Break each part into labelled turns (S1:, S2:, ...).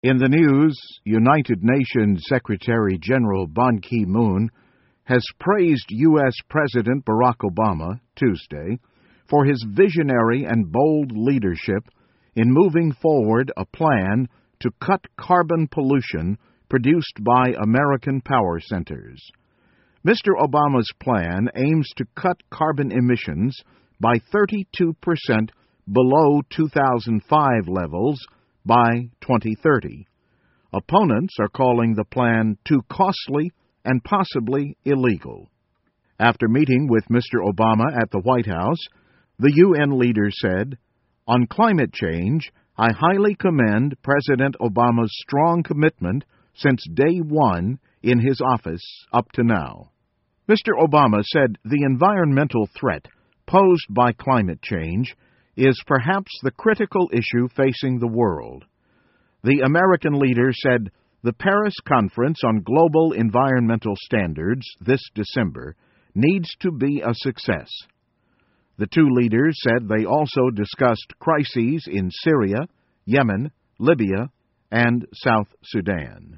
S1: In the news, United Nations Secretary-General Ban Ki-moon has praised U.S. President Barack Obama Tuesday for his visionary and bold leadership in moving forward a plan to cut carbon pollution produced by American power centers. Mr. Obama's plan aims to cut carbon emissions by 32% below 2005 levels by 2030. Opponents are calling the plan too costly and possibly illegal. After meeting with Mr. Obama at the White House, the UN leader said, "On climate change, I highly commend President Obama's strong commitment since day one in his office up to now." Mr. Obama said the environmental threat posed by climate change is perhaps the critical issue facing the world. The American leader said the Paris Conference on Global Environmental Standards this December needs to be a success. The two leaders said they also discussed crises in Syria, Yemen, Libya, and South Sudan.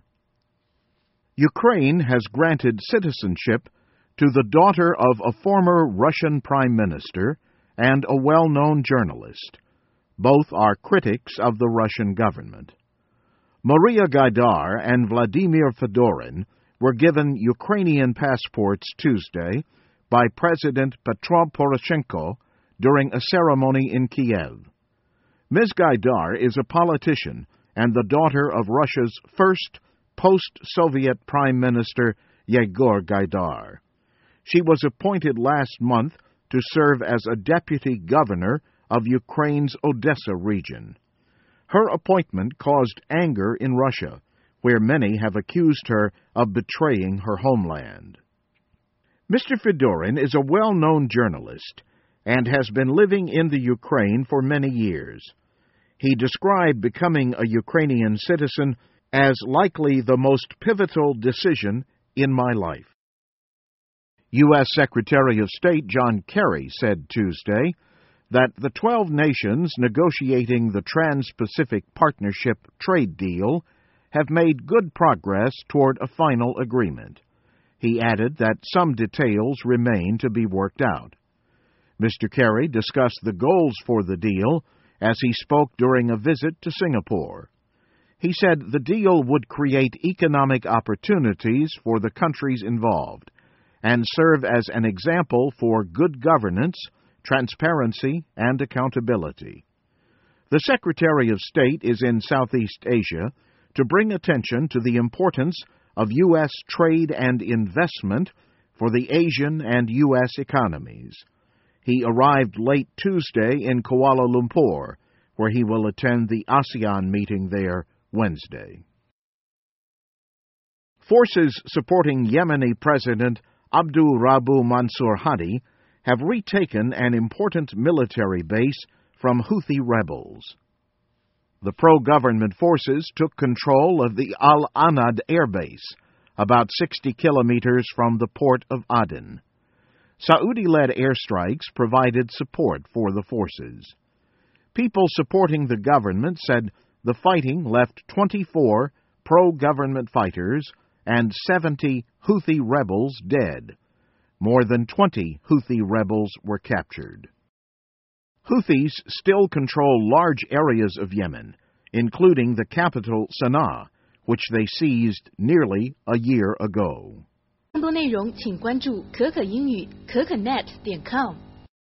S1: Ukraine has granted citizenship to the daughter of a former Russian prime minister and a well-known journalist. Both are critics of the Russian government. Maria Gaidar and Vladimir Fedorin were given Ukrainian passports Tuesday by President Petro Poroshenko during a ceremony in Kiev. Ms. Gaidar is a politician and the daughter of Russia's first post-Soviet Prime Minister Yegor Gaidar. She was appointed last month to serve as a deputy governor of Ukraine's Odessa region. Her appointment caused anger in Russia, where many have accused her of betraying her homeland. Mr. Fedorin is a well-known journalist and has been living in the Ukraine for many years. He described becoming a Ukrainian citizen as likely the most pivotal decision in my life. U.S. Secretary of State John Kerry said Tuesday that the 12 nations negotiating the Trans-Pacific Partnership trade deal have made good progress toward a final agreement. He added that some details remain to be worked out. Mr. Kerry discussed the goals for the deal as he spoke during a visit to Singapore. He said the deal would create economic opportunities for the countries involved and serve as an example for good governance, transparency, and accountability. The Secretary of State is in Southeast Asia to bring attention to the importance of U.S. trade and investment for the Asian and U.S. economies. He arrived late Tuesday in Kuala Lumpur, where he will attend the ASEAN meeting there Wednesday. Forces supporting Yemeni President Abdul Rabu Mansur Hadi have retaken an important military base from Houthi rebels. The pro-government forces took control of the Al-Anad air base, about 60 kilometers from the port of Aden. Saudi-led airstrikes provided support for the forces. People supporting the government said the fighting left 24 pro-government fighters and 70 Houthi rebels dead. More than 20 Houthi rebels were captured. Houthis still control large areas of Yemen, including the capital Sana'a, which they seized nearly a year ago.
S2: 更多内容请关注可可英语可可net.com。